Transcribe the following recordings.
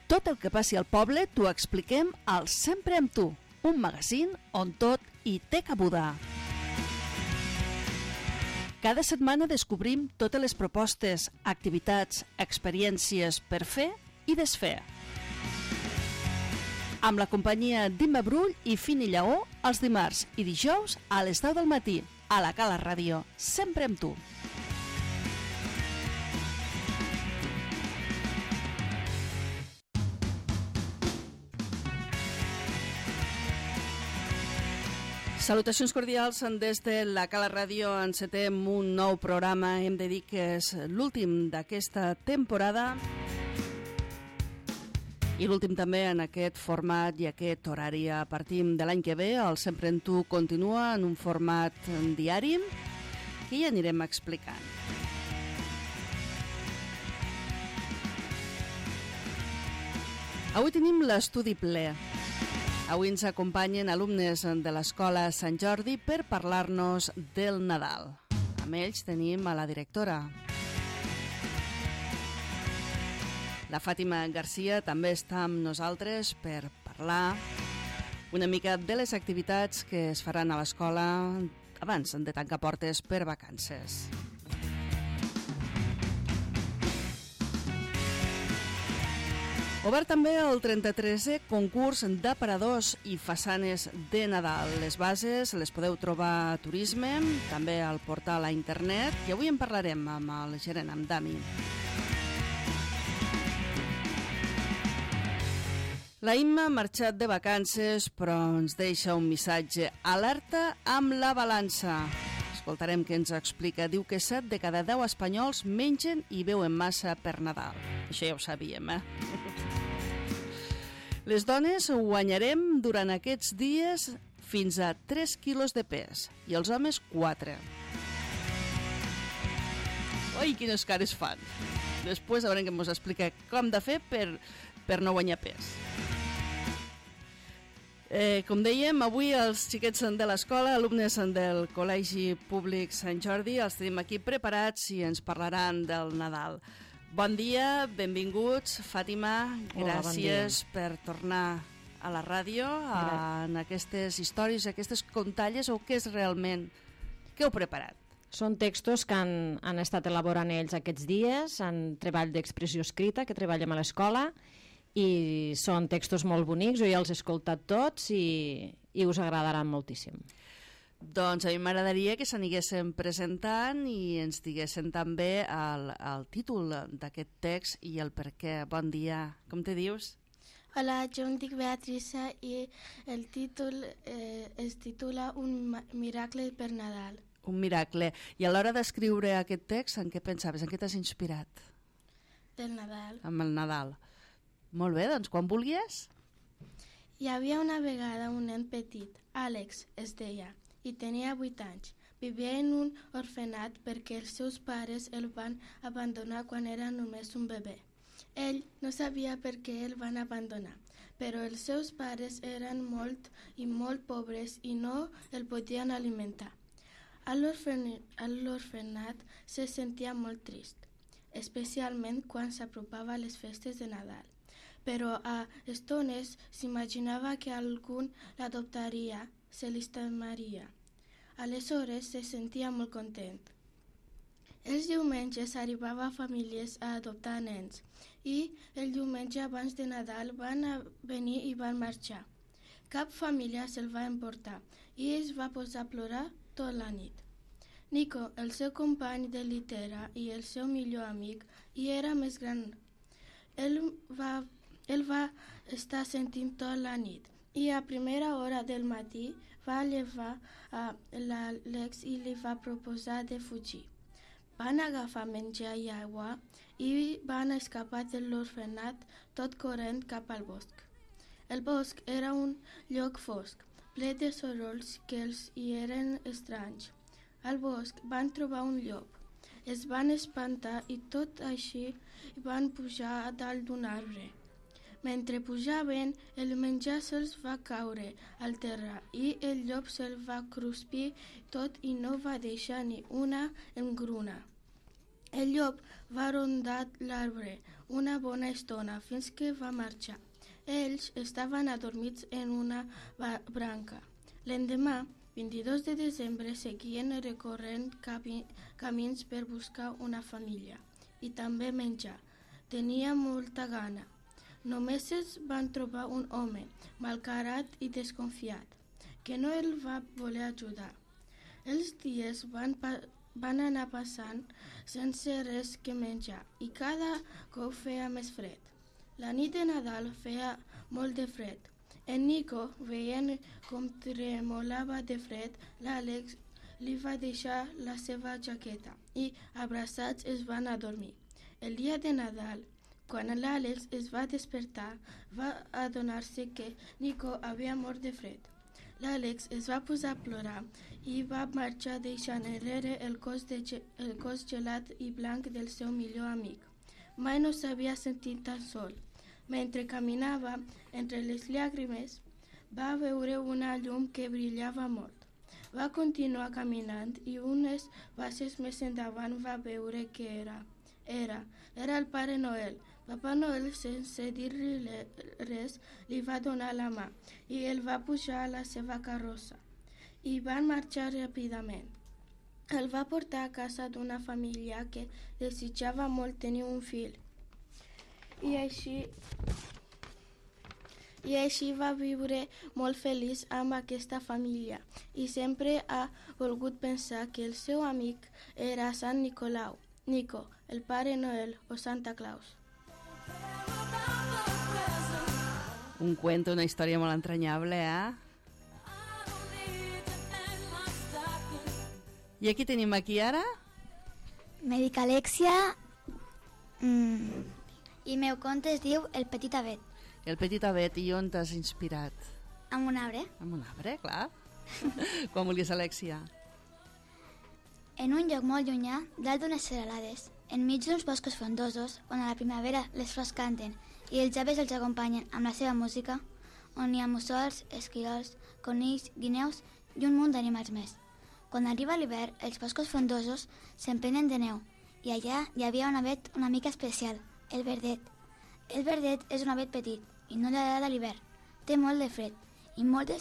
Tot el que passi al poble t'ho expliquem al Sempre amb tu, un magazín on tot hi té cabuda. Cada setmana descobrim totes les propostes, activitats, experiències per fer i desfer. Amb la companyia d'Imma Brull i Fini Lleó els dimarts i dijous a les 10 del matí a la Cala Ràdio, Sempre amb tu. Salutacions cordials des de la Cala Ràdio. Encetem un nou programa. Hem de dir que és l'últim d'aquesta temporada i l'últim també en aquest format i aquest horari. A partir de l'any que ve, el Sempre en tu continua en un format diari que ja anirem explicant. Avui tenim l'estudi ple. Avui ens acompanyen alumnes de l'Escola Sant Jordi per parlar-nos del Nadal. Amb ells tenim a la directora. La Fàtima Garcia també està amb nosaltres per parlar una mica de les activitats que es faran a l'escola abans de tancar portes per vacances. Obert també el 33è concurs d'aparadors i façanes de Nadal. Les bases les podeu trobar a Turisme, també al portal a internet, i avui en parlarem amb el gerent, amb Dami. La Imma ha marxat de vacances, però ens deixa un missatge. Alerta amb la balança. Escoltarem què ens explica. Diu que 7 de cada 10 espanyols mengen i beuen massa per Nadal. Això ja ho sabíem, Les dones guanyarem durant aquests dies fins a 3 quilos de pes i els homes 4. Ui, quines cares fan. Després haurem que ens explicar com de fer per no guanyar pes. Com dèiem, avui els xiquets de l'escola, alumnes del Col·legi Públic Sant Jordi, els tenim aquí preparats i ens parlaran del Nadal. Bon dia, benvinguts. Fàtima, gràcies per tornar a la ràdio en aquestes històries, aquestes contalles, o què és realment? Què heu preparat? Són textos que han estat elaborant ells aquests dies, en treball d'expressió escrita que treballem a l'escola, i són textos molt bonics, jo ja els he escoltat tots i us agradaran moltíssim. Doncs a mi m'agradaria que s'aniguessin presentant i ens diguessin també el títol d'aquest text i el per què. Bon dia, com te dius? Hola, jo em dic Beatrice i el títol es titula Un miracle per Nadal. Un miracle. I a l'hora d'escriure aquest text, en què pensaves? En què t'has inspirat? Del Nadal. Amb el Nadal. Molt bé, doncs quan vulguis. Hi havia una vegada un nen petit, Àlex es deia, i tenia 8 anys. Vivia en un orfenat perquè els seus pares el van abandonar quan era només un bebè. Ell no sabia per què el van abandonar, però els seus pares eren molt pobres i no el podien alimentar. A l'orfenat se sentia molt trist, especialment quan s'apropava les festes de Nadal. Però a estones s'imaginava que algú l'adoptaria, se l'estimaria. Aleshores se sentia molt content. Els diumenges arribava famílies a adoptar nens i el diumenge abans de Nadal van venir i van marxar. Cap família se'l va emportar i es va posar a plorar tota la nit. Nico, el seu company de litera i el seu millor amic, hi era més gran. Ell va estar sentint tota la nit i a primera hora del matí va llevar a l'Àlex i li va proposar de fugir. Van agafar menjar i aigua i van escapar de l'orfenat tot corrent cap al bosc. El bosc era un lloc fosc, ple de sorolls que els hi eren estranys. Al bosc van trobar un llop. Es van espantar i tot així van pujar a dalt d'un arbre. Mentre pujaven, el menjar se'ls va caure al terra i el llop se'l va cruspir tot i no va deixar ni una engruna. El llop va rondar l'arbre una bona estona fins que va marxar. Ells estaven adormits en una branca. L'endemà, 22 de desembre, seguien recorrent camins per buscar una família i també menjar. Tenia molta gana. Només es van trobar un home, malcarat i desconfiat, que no el va voler ajudar. Els dies van anar passant sense res que menjar i cada cop feia més fred. La nit de Nadal feia molt de fred. En Nico, veient com tremolava de fred, l'Àlex li va deixar la seva jaqueta i, abraçats, es van adormir. El dia de Nadal, quan l'Àlex es va despertar, va adonar-se que Nico havia mort de fred. L'Àlex es va posar a plorar i va marxar deixant enrere el cos gelat i blanc del seu millor amic. Mai no s'havia sentit tan sol. Mentre caminava entre les llàgrimes, va veure una llum que brillava molt. Va continuar caminant i unes passes més endavant va veure que era el Pare Noel. Papa Noel, sense dir-li res, li va donar la mà i el va pujar a la seva carrossa i van marxar ràpidament. El va portar a casa d'una família que desitjava molt tenir un fill. I així va viure molt feliç amb aquesta família i sempre ha volgut pensar que el seu amic era Sant Nicolau, Nico, el Pare Noel o Santa Claus. Un cuento, una història molt entranyable, I aquí tenim ara? Me dic Alexia i meu conte es diu El petit avet. El petit avet, i on t'has inspirat? Amb un arbre. Amb un arbre, clar. Quan vulguis, Alexia. En un lloc molt llunyà, dalt d'unes serralades, enmig d'uns boscos frondosos, on a la primavera les flors canten i els aves els acompanyen amb la seva música, on hi ha mussols, esquirols, conills, guineus i un munt d'animals més. Quan arriba l'hivern, els boscos frondosos s'emprenen de neu i allà hi havia un avet una mica especial, el verdet. El verdet és un avet petit i no li agrada l'hivern. Té molt de fred i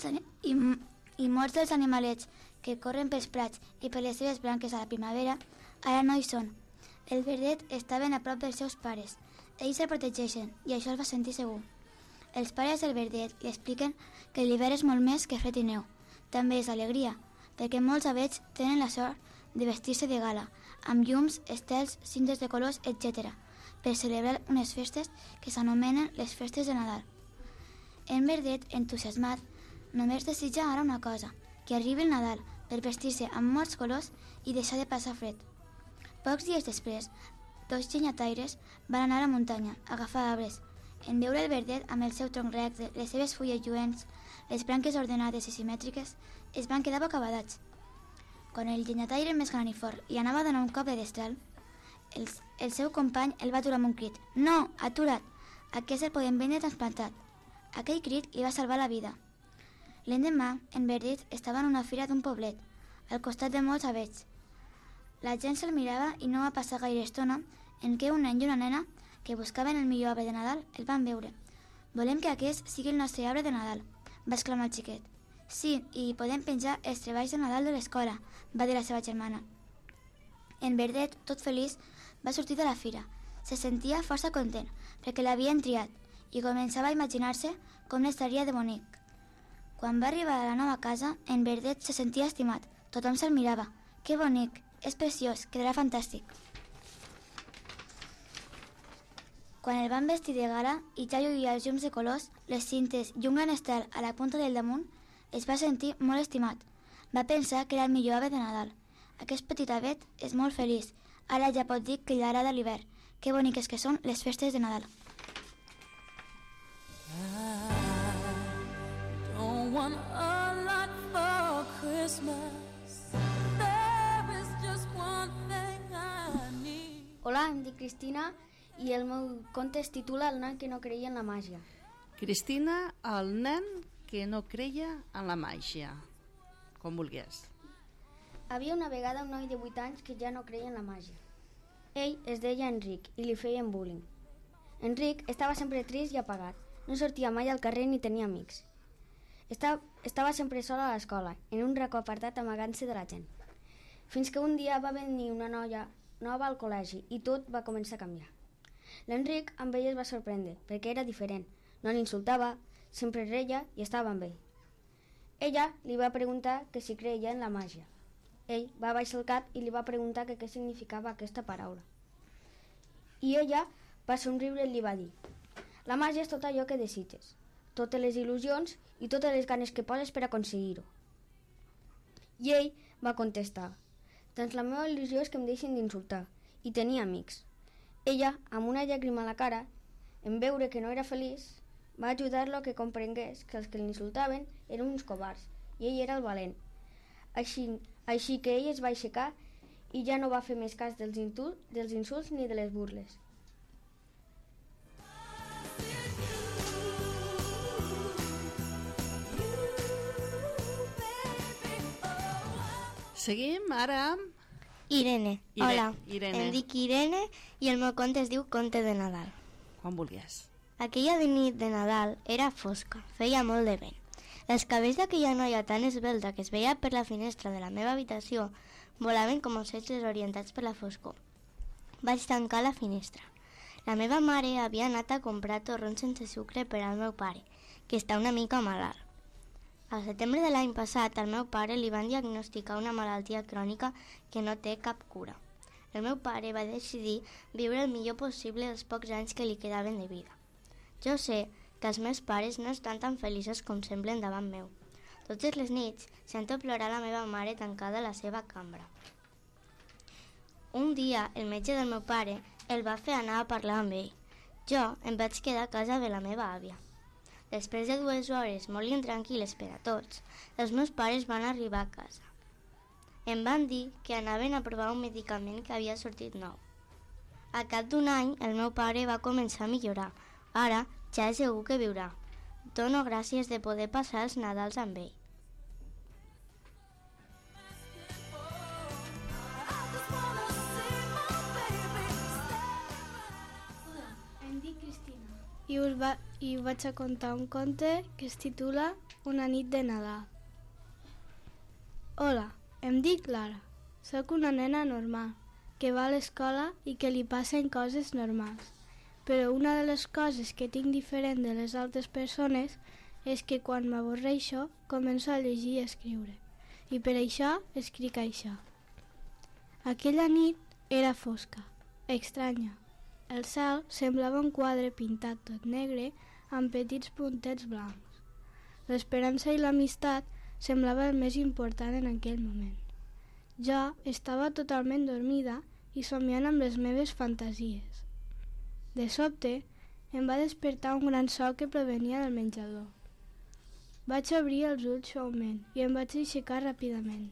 molts dels animalets que corren pels prats i per les seves branques a la primavera ara no hi són. El verdet està ben a prop dels seus pares. Ells el protegeixen i això el fa sentir segur. Els pares del verdet li expliquen que l'hivern és molt més que fred i neu. També és alegria, perquè molts avets tenen la sort de vestir-se de gala, amb llums, estels, cintes de colors, etc., per celebrar unes festes que s'anomenen les festes de Nadal. En verdet, entusiasmat, només desitja ara una cosa, que arribi el Nadal per vestir-se amb molts colors i deixar de passar fred. Pocs dies després, dos llenyataires van anar a la muntanya a agafar arbres. En veure el verdet amb el seu tronc recte, les seves fulles lluents, les branques ordenades i simètriques, es van quedar bocabadats. Quan el llenyataire més gran i fort li anava a donar un cop de destral, el seu company el va aturar amb un crit. «No, atura't! Aquest el podem vendre transplantat!» Aquell crit li va salvar la vida. L'endemà, en verdet estava en una fira d'un poblet, al costat de molts avets. La gent se'l mirava i no va passar gaire estona en què un nen i una nena que buscaven el millor arbre de Nadal el van veure. «Volem que aquest sigui el nostre arbre de Nadal», va exclamar el xiquet. «Sí, i podem penjar els treballs de Nadal de l'escola», va dir la seva germana. En verdet, tot feliç, va sortir de la fira. Se sentia força content perquè l'havien triat i començava a imaginar-se com n'estaria de bonic. Quan va arribar a la nova casa, en verdet se sentia estimat. Tothom se'l mirava. «Que bonic! És preciós! Quedarà fantàstic!» Quan el van vestir de gala i ja lluïa els llums de colors, les cintes i un gran estel a la punta del damunt, es va sentir molt estimat. Va pensar que era el millor ave de Nadal. Aquest petit avet és molt feliç. Ara ja pot dir que li agrada l'hivern. Que boniques que són les festes de Nadal. Hola, em dic Cristina i el meu conte es titula El nen que no creia en la màgia. Cristina, el nen que no creia en la màgia. Com vulgués. Havia una vegada un noi de 8 anys que ja no creia en la màgia. Ell es deia Enric i li feien bullying. Enric estava sempre trist i apagat. No sortia mai al carrer ni tenia amics. Estava sempre sol a l'escola, en un racó apartat amagant-se de la gent. Fins que un dia va venir una noia nova al col·legi i tot va començar a canviar. L'Enric amb ell es va sorprendre, perquè era diferent. No l'insultava, sempre reia i estava amb ell. Ella li va preguntar que si creia en la màgia. Ell va baixar el cap i li va preguntar que què significava aquesta paraula. I ella va somriure i li va dir: la màgia és tot allò que desitges, totes les il·lusions i totes les ganes que poses per aconseguir-ho. I ell va contestar: doncs la meva il·lusió és que em deixin d'insultar i tenir amics. Ella, amb una llàgrima a la cara, en veure que no era feliç, va ajudar-lo que comprengués que els que l'insultaven eren uns covards i ell era el valent. Així que ell es va aixecar i ja no va fer més cas dels insults ni de les burles. Seguim ara amb... Irene. Hola, Irene. em dic Irene i el meu conte es diu Conte de Nadal. Quan vulguis. Aquella nit de Nadal era fosca, feia molt de vent. Els cabells d'aquella noia tan esvelta que es veia per la finestra de la meva habitació volaven com ocells desorientats per la foscor. Vaig tancar la finestra. La meva mare havia anat a comprar torrons sense sucre per al meu pare, que està una mica malalt. Al setembre de l'any passat, al meu pare li van diagnosticar una malaltia crònica que no té cap cura. El meu pare va decidir viure el millor possible els pocs anys que li quedaven de vida. Jo sé que els meus pares no estan tan feliços com semblen davant meu. Totes les nits sento plorar la meva mare tancada a la seva cambra. Un dia, el metge del meu pare el va fer anar a parlar amb ell. Jo em vaig quedar a casa de la meva àvia. Després de 2 hores molt intranquil·les per a tots, els meus pares van arribar a casa. Em van dir que anaven a provar un medicament que havia sortit nou. Al cap d'un any, el meu pare va començar a millorar. Ara ja és segur que viurà. Dono gràcies de poder passar els Nadals amb ell. Hola, em dic Cristina i us vaig a contar un conte que es titula Una nit de Nadal. Hola, em dic Lara. Soc una nena normal, que va a l'escola i que li passen coses normals. Però una de les coses que tinc diferent de les altres persones és que quan m'avorreixo començo a llegir i escriure. I per això escric això. Aquella nit era fosca, estranya. El cel semblava un quadre pintat tot negre amb petits puntets blancs. L'esperança i l'amistat semblava el més important en aquell moment. Jo estava totalment dormida i somiant amb les meves fantasies. De sobte, em va despertar un gran so que provenia del menjador. Vaig obrir els ulls suaument i em vaig aixecar ràpidament.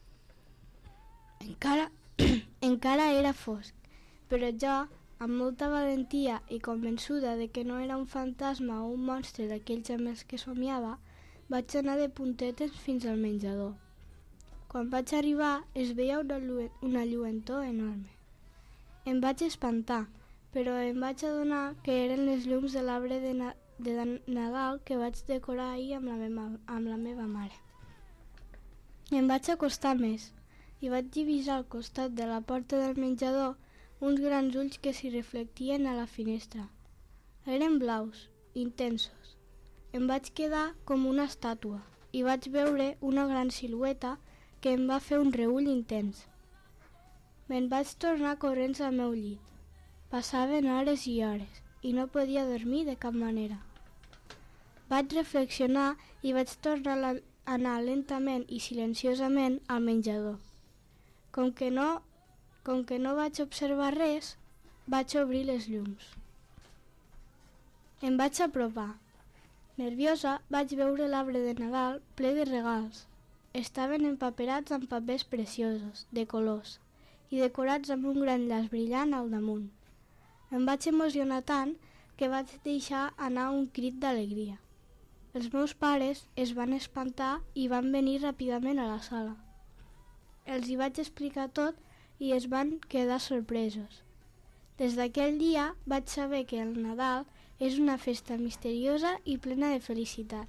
Encara era fosc, però jo, amb molta valentia i convençuda de que no era un fantasma o un monstre d'aquells amb els que somiava, vaig anar de puntetes fins al menjador. Quan vaig arribar, es veia una lluentor enorme. Em vaig espantar, però em vaig adonar que eren les llums de l'arbre de Nadal que vaig decorar ahir amb la meva mare. Em vaig acostar més i vaig divisar al costat de la porta del menjador uns grans ulls que s'hi reflectien a la finestra. Eren blaus, intensos. Em vaig quedar com una estàtua i vaig veure una gran silueta que em va fer un reüll intens. Me'n vaig tornar corrents al meu llit. Passaven hores i hores i no podia dormir de cap manera. Vaig reflexionar i vaig tornar a anar lentament i silenciosament al menjador. Com que no vaig observar res, vaig obrir les llums. Em vaig apropar. Nerviosa, vaig veure l'arbre de Nadal ple de regals. Estaven empaperats amb papers preciosos, de colors, i decorats amb un gran llaç brillant al damunt. Em vaig emocionar tant que vaig deixar anar un crit d'alegria. Els meus pares es van espantar i van venir ràpidament a la sala. Els hi vaig explicar tot i es van quedar sorpresos. Des d'aquell dia vaig saber que el Nadal és una festa misteriosa i plena de felicitat.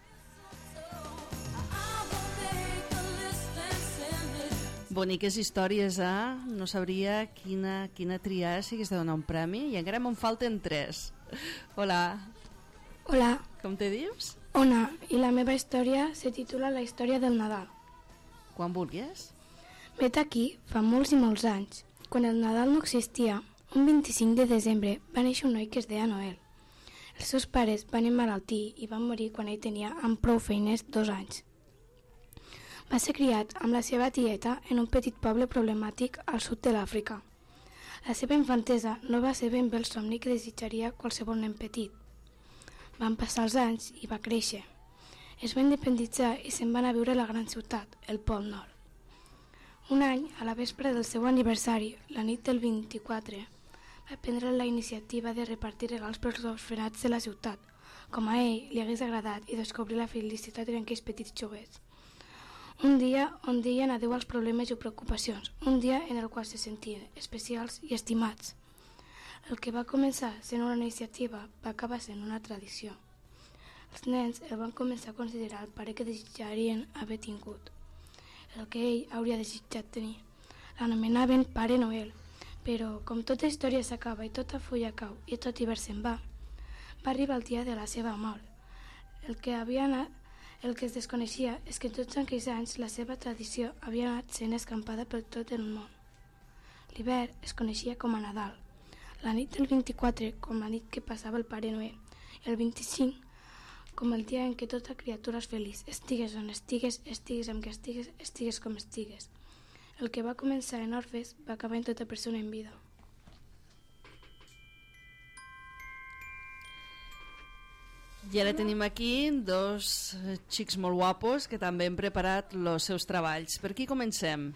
Boniques històries, No sabria quina triar si hagués de donar un premi, i encara me'n falten 3. Hola. Hola, Com te dius? Ona, i la meva història se titula La història del Nadal. Quan vulguis. Vet aquí, fa molts i molts anys, quan el Nadal no existia, un 25 de desembre va néixer un noi que es deia Noel. Els seus pares van emmalaltir i van morir quan ell tenia amb prou feines 2 anys. Va ser criat amb la seva tieta en un petit poble problemàtic al sud de l'Àfrica. La seva infantesa no va ser ben bé el somni que desitjaria qualsevol nen petit. Van passar els anys i va créixer. Es va independitzar i se'n va anar a viure a la gran ciutat, el Pol Nord. Un any, a la vespre del seu aniversari, la nit del 24, va prendre la iniciativa de repartir regals pels orfenats de la ciutat, com a ell li hagués agradat, i descobrir la felicitat en aquells petits joguets. Un dia on deien adeu als problemes i preocupacions, un dia en el qual se sentien especials i estimats. El que va començar sent una iniciativa va acabar sent una tradició. Els nens el van començar a considerar el pare que desitjarien haver tingut, el que ell hauria desitjat tenir. L'anomenaven Pare Noel, però com tota història s'acaba i tota fulla cau i tot hivern se'n va arribar el dia de la seva mort. El que es desconeixia és que en tots aquells anys la seva tradició havia anat sent escampada per tot el món. L'hivern es coneixia com a Nadal, la nit del 24 com la nit que passava el Pare Noel, el 25 com el dia en què tota criatura és feliç, estigues on estigues, estigues amb què estigues, estigues com estigues. El que va començar en orfes va acabar en tota persona en vida. I ara tenim aquí 2 xics molt guapos que també han preparat els seus treballs. Per qui comencem?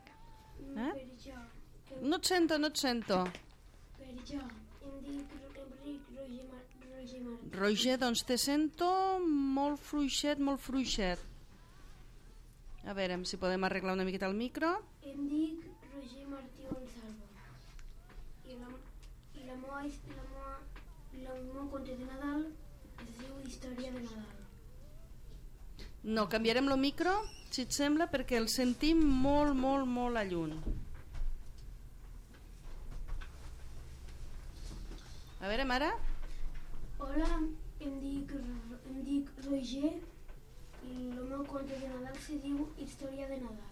No et sento, no et sento. Per jo, em dic Enric Roger Martí. Roger, doncs te sento molt fluixet, molt fluixet. A veure si podem arreglar una miqueta el micro. Em dic Roger Martí Gonçalvo. I la meva conte de Nadal es diu Història de Nadal. No, canviarem el micro, si et sembla, perquè el sentim molt, molt, molt a lluny. A veure, mare. Hola, em dic Roger i el meu conte de Nadal se diu Història de Nadal.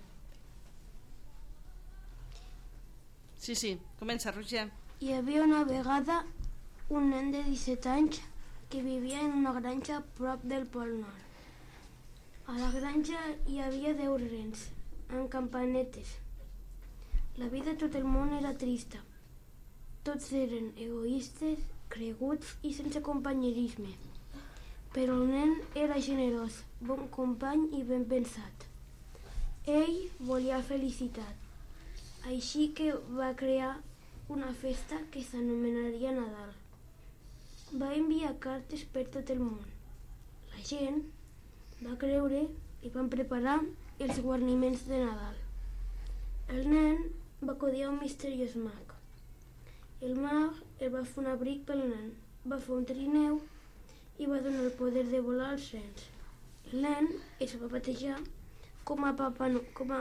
Sí, comença, Roger. Hi havia una vegada un nen de 17 anys que vivia en una granja prop del Pol Nord. A la granja hi havia 10 rens, amb campanetes. La vida de tot el món era trista. Tots eren egoistes, creguts i sense companyerisme. Però el nen era generós, bon company i ben pensat. Ell volia felicitat, així que va crear una festa que s'anomenaria Nadal. Va enviar cartes per tot el món. La gent va creure i van preparar els guarniments de Nadal. El nen va codiar un misteriós mag. El mag el va fer un abric pel nen, va fer un trineu i va donar el poder de volar als rens. El nen es va batejar com a Papa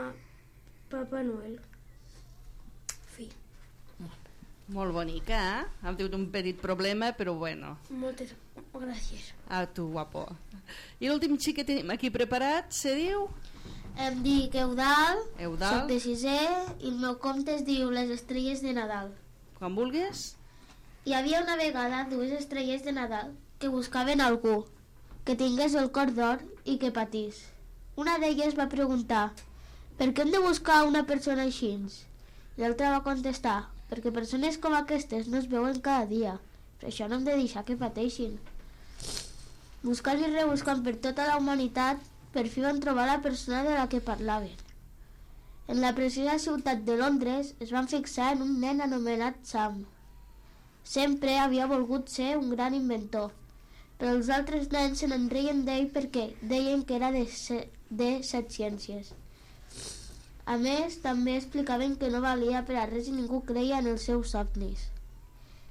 Noel. Fi. Molt bonica, Hem tingut un petit problema, però bueno. Moltes gràcies. A tu, guapo. I l'últim xic que tenim aquí preparat se diu... Em dic Eudal, Eudal. Soc de 6è i el meu conte es diu Les estrelles de Nadal. Quan vulguis. Hi havia una vegada 2 estrelles de Nadal que buscaven algú que tingués el cor d'or i que patís. Una d'elles va preguntar: per què hem de buscar una persona així? L'altra va contestar: perquè persones com aquestes no es veuen cada dia, per això no hem de deixar que pateixin. Buscant i rebuscant per tota la humanitat, per fi van trobar la persona de la que parlaven. En la preciosa ciutat de Londres es van fixar en un nen anomenat Sam. Sempre havia volgut ser un gran inventor, però els altres nens se n'enreien d'ell perquè deien que era de 7 ciències. A més, també explicaven que no valia per a res i ningú creia en els seus somnis.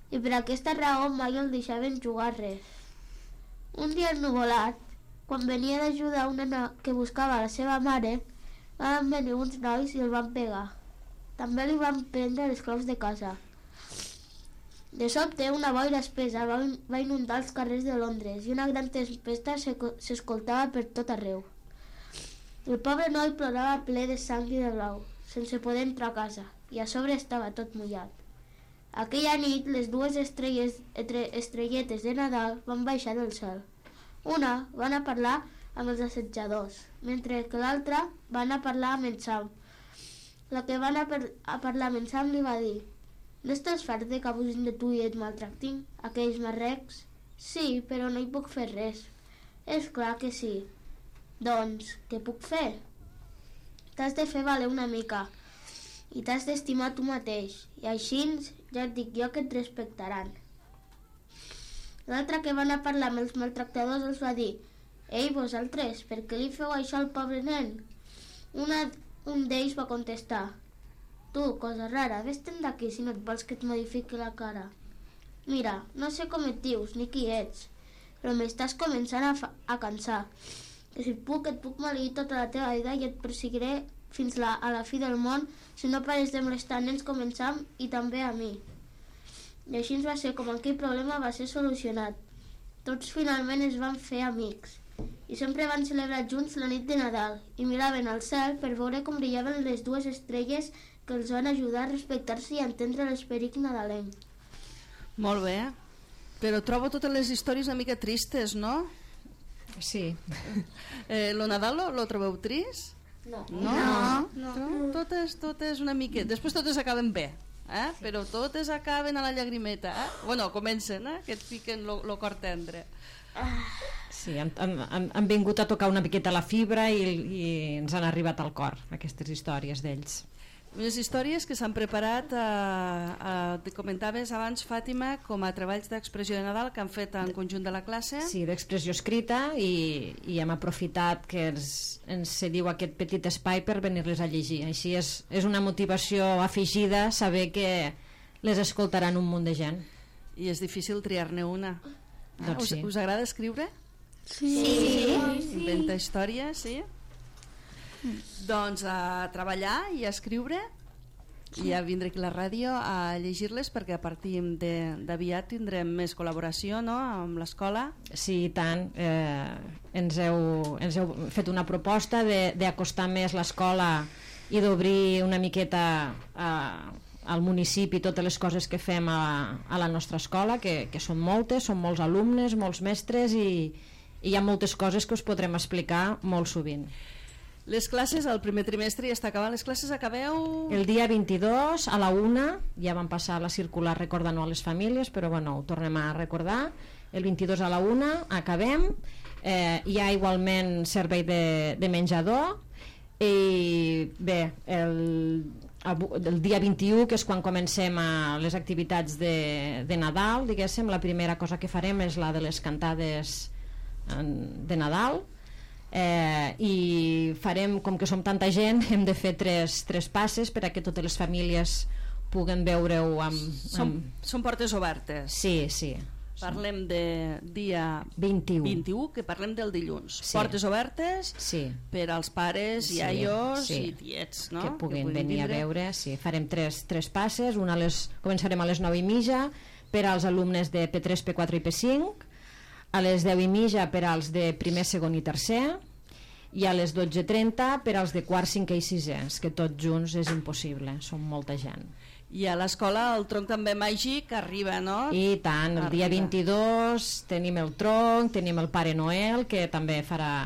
i per aquesta raó mai el deixaven jugar res. Un dia ennuvolat, quan venia d'ajudar una nena que buscava la seva mare, van venir uns nois i el van pegar. També li van prendre les claus de casa. De sobte, una boira espessa va inundar els carrers de Londres i una gran tempesta s'escoltava per tot arreu. El pobre noi plorava ple de sang i de blau, sense poder entrar a casa, i a sobre estava tot mullat. Aquella nit, les dues estrelletes de Nadal van baixar del cel. Una va anar a parlar amb els assetjadors, mentre que l'altra va anar a parlar amb en Sam. La que va anar a parlar amb en Sam li va dir: «No estàs fart de que abusin de tu i et maltractin, aquells marrecs?» «Sí, però no hi puc fer res». «És clar que sí». «Doncs, què puc fer?» «T'has de fer valer una mica i t'has d'estimar tu mateix, i així ja et dic jo que et respectaran». L'altra que va anar a parlar amb els maltractadors els va dir: «Ei, vosaltres, per què li feu això al pobre nen?» Un d'ells va contestar: «Tu, cosa rara, vés-te'n d'aquí si no et vols que et modifiqui la cara. Mira, no sé com et dius ni qui ets, però m'estàs començant a cansar. Que si puc, et puc maleir tota la teva vida i et perseguiré fins a la fi del món si no pares de molestar nens com en Sam i també a mi». I així va ser com aquell problema va ser solucionat. Tots finalment es van fer amics i sempre van celebrar junts la nit de Nadal i miraven al cel per veure com brillaven les dues estrelles que els van ajudar a respectar-se i a entendre l'esperit nadalenc. Molt bé, però trobo totes les històries una mica tristes, no? Sí. Lo Nadal lo trobeu trist? No. Totes una mica. Després totes acaben bé, però totes acaben a la llagrimeta. Bueno, comencen, que et fiquen lo cor tendre. Sí, han vingut a tocar una miqueta la fibra i ens han arribat al cor aquestes històries d'ells. Unes històries que s'han preparat, comentaves abans, Fàtima, com a treballs d'expressió de Nadal que han fet en conjunt de la classe. Sí, d'expressió escrita, i hem aprofitat que ens cediu aquest petit espai per venir-les a llegir. Així és una motivació afegida saber que les escoltaran un munt de gent. I és difícil triar-ne una. Doncs sí. Us agrada escriure? Sí. Inventa històries, sí? Doncs a treballar i a escriure i a vindre aquí a la ràdio a llegir-les, perquè a partir d'aviat tindrem més col·laboració, no?, amb l'escola. Sí, i tant. Ens heu fet una proposta d'acostar més l'escola i d'obrir una miqueta al municipi totes les coses que fem a la nostra escola, que són moltes, són molts alumnes, molts mestres, i hi ha moltes coses que us podrem explicar molt sovint. Les classes, el primer trimestre ja està acabant. Les classes acabeu... El dia 22 a la 1, ja van passar la circular recordant-ho a les famílies, però bueno, ho tornem a recordar. El 22 a la 1 acabem. Hi ha igualment servei de menjador. I bé, el dia 21, que és quan comencem les activitats de Nadal, diguéssim, la primera cosa que farem és la de les cantades de Nadal. I farem, com que som tanta gent, hem de fer tres passes per a que totes les famílies puguen veure-ho Són portes obertes. Sí. Parlem de dia 21, que parlem del dilluns. Sí. Portes obertes, sí, per als pares, iaios i tiets, no?, que puguin venir a veure. Sí. Farem tres passes. Començarem a les 9:30 per als alumnes de P3, P4 i P5, a les 10:30 per als de primer, segon i tercer, i a les 12:30 per als de quart, cinquè i sisè. És que tots junts és impossible, som molta gent. I a l'escola el tronc també màgic arriba, no? I tant, el dia 22 tenim el tronc, tenim el Pare Noel, que també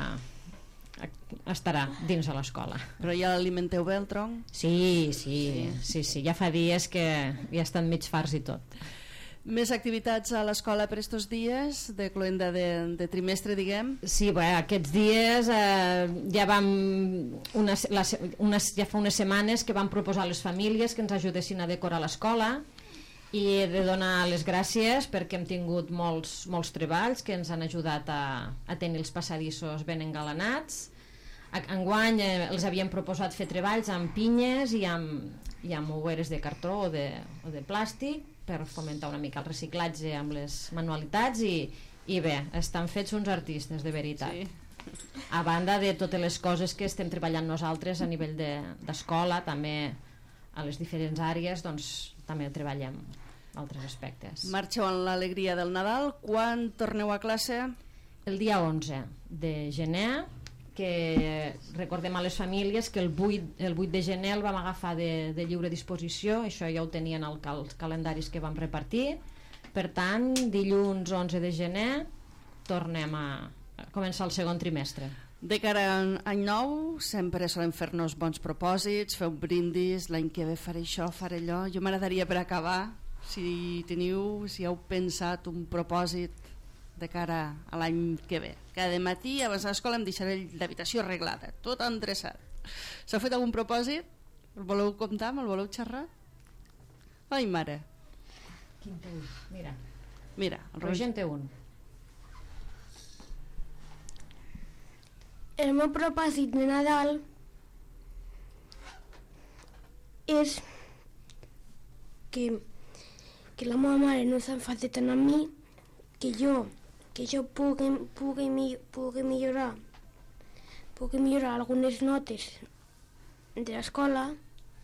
estarà dins de l'escola. Però ja l'alimenteu bé, el tronc? Sí, ja fa dies que ja estan mig farts i tot. Més activitats a l'escola per estos dies de cloenda de trimestre, diguem? Sí, bé, aquests dies ja vam ja fa unes setmanes que vam proposar a les famílies que ens ajudessin a decorar l'escola, i he de donar les gràcies perquè hem tingut molts treballs que ens han ajudat a tenir els passadissos ben engalanats, Enguany els havien proposat fer treballs amb pinyes i amb oueres de cartró o de plàstic per fomentar una mica el reciclatge amb les manualitats i bé, estan fets uns artistes de veritat. Sí. A banda de totes les coses que estem treballant nosaltres a nivell d'escola, també a les diferents àrees, doncs també treballem altres aspectes. Marxeu en l'alegria del Nadal. Quan torneu a classe? El dia 11 de gener, que recordem a les famílies que el 8 de gener el vam agafar de lliure disposició, això ja ho tenien als calendaris que vam repartir. Per tant, dilluns 11 de gener tornem a començar el segon trimestre. De cara a any nou sempre solem fer-nos bons propòsits, fer un brindis, l'any que ve faré això, faré allò. Jo m'agradaria, per acabar, si heu pensat un propòsit de cara a l'any que ve. Cada matí abans de l'escola em deixaré l'habitació arreglada, tot endreçat. S'ha fet algun propòsit? El voleu comptar? Me'l voleu xerrar? Ai, mare. Quin té un? Mira, el Roger en té un. El meu propòsit de Nadal és que la meva mare no s'enfadi tant amb mi, que jo pugui millorar algunes notes de l'escola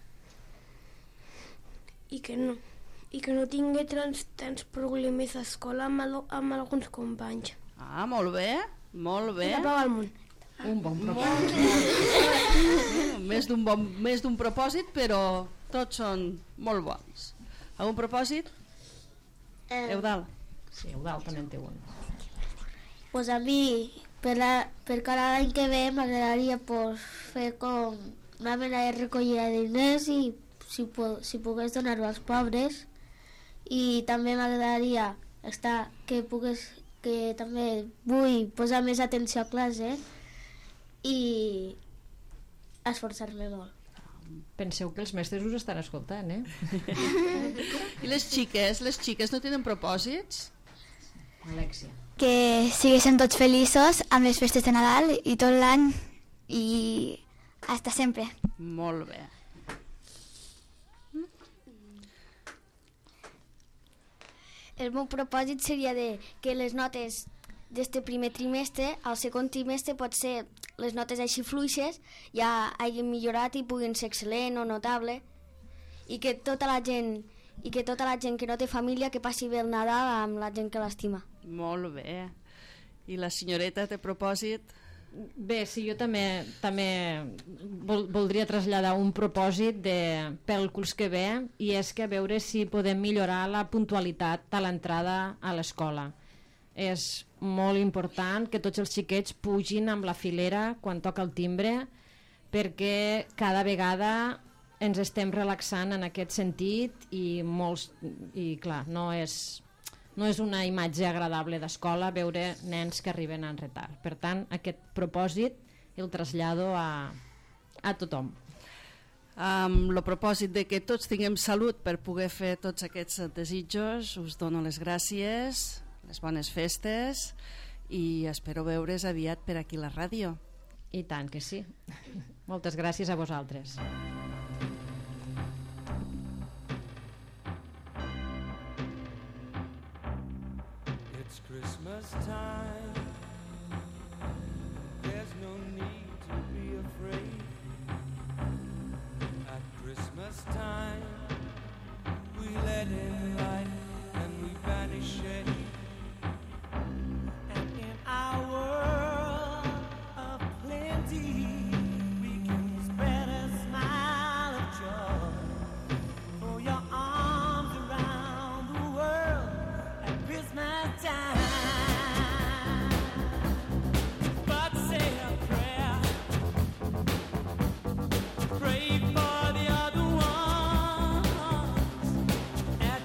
i que no tingui tants problemes a l'escola amb alguns companys. Ah, molt bé, molt bé. Apaga el món. Un bon propòsit. Més d'un propòsit, però tots són molt bons. Algun propòsit? Eudal? Sí, Eudal també en té un. Pues a mi, per cada any que ve, m'agradaria fer com una mena de recollida de diners i si pogués donar-ho als pobres, i també m'agradaria que també vull posar més atenció a classe i esforçar-me molt. Penseu que els mestres us estan escoltant, eh? I les xiques no tenen propòsits? Alexia. Que siguessin tots feliços amb les festes de Nadal i tot l'any i hasta sempre. Molt bé. El meu propòsit seria que les notes d'este primer trimestre, al segon trimestre potser les notes així fluixes ja hagin millorat i puguin ser excel·lent o notable, i que tota la gent que no té família que passi bé el Nadal amb la gent que l'estima. Molt bé. I la senyoreta té propòsit? Bé, sí, jo també voldria traslladar un propòsit pel curs que ve, i és que a veure si podem millorar la puntualitat a l'entrada a l'escola. És molt important que tots els xiquets pugin amb la filera quan toca el timbre, perquè cada vegada ens estem relaxant en aquest sentit i clar, no és una imatge agradable d'escola veure nens que arriben en retard. Per tant, aquest propòsit el trasllado a tothom. Amb el propòsit de que tots tinguem salut per poder fer tots aquests desitjos, us dono les gràcies, les bones festes, i espero veure's aviat per aquí a la ràdio. I tant que sí. Moltes gràcies a vosaltres. It's Christmas time. There's no need to be afraid. At Christmas time, we let in light and we banish shade. And in our world of plenty, we can spread a smile of joy. Throw your arms around the world at Christmas time. But say a prayer, pray for the other ones.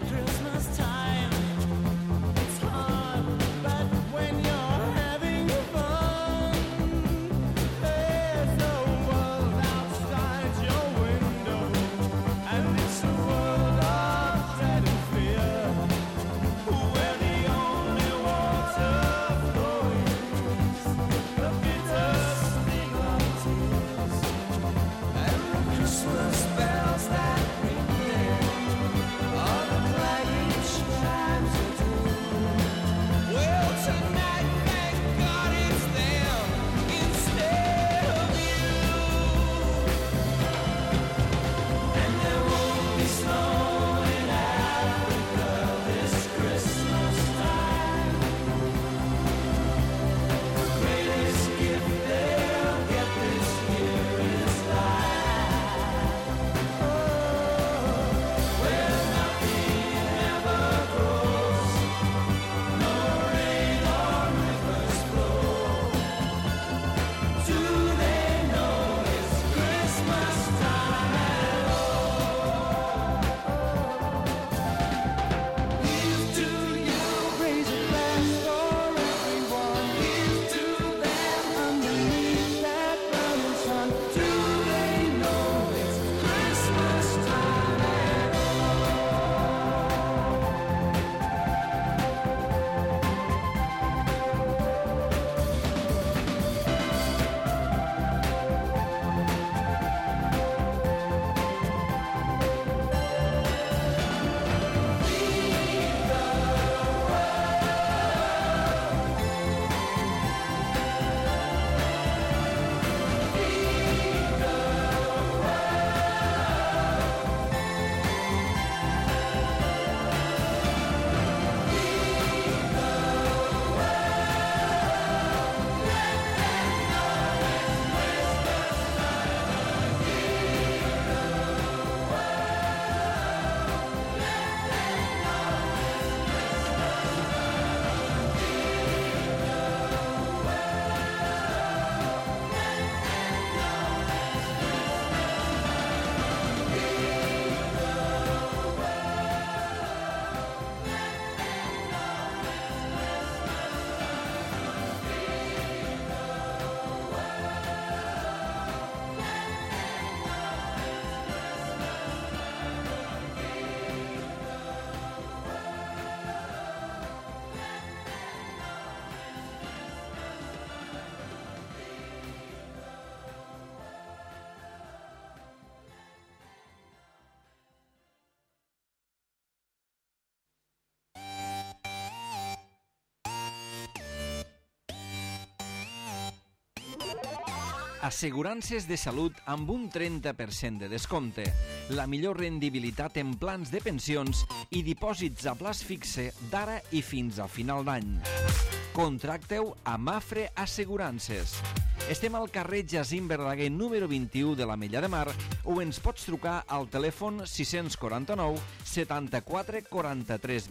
Assegurances de salut amb un 30% de descompte, la millor rendibilitat en plans de pensions i dipòsits a plaç fixe d'ara i fins a final d'any. Contracteu a Mafre Assegurances. Estem al carrer Jacint Verdaguer número 21 de l'Ametlla de Mar o ens pots trucar al telèfon 649 74 43